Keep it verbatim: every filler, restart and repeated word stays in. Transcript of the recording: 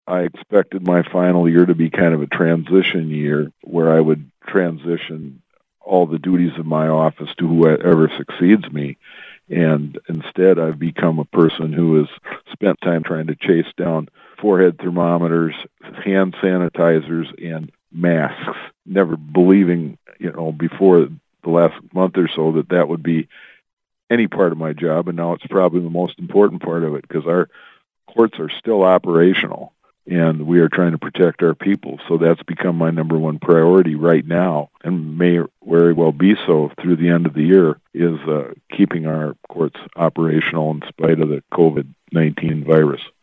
I expected my final year to be kind of a transition year where I would transition all the duties of my office to whoever succeeds me. And instead, I've become a person who has spent time trying to chase down forehead thermometers, hand sanitizers, and masks, never believing, you know, before the last month or so that that would be any part of my job. And now it's probably the most important part of it, because our courts are still operational and we are trying to protect our people. So that's become my number one priority right now, and may very well be so through the end of the year, is uh, keeping our courts operational in spite of the COVID nineteen virus.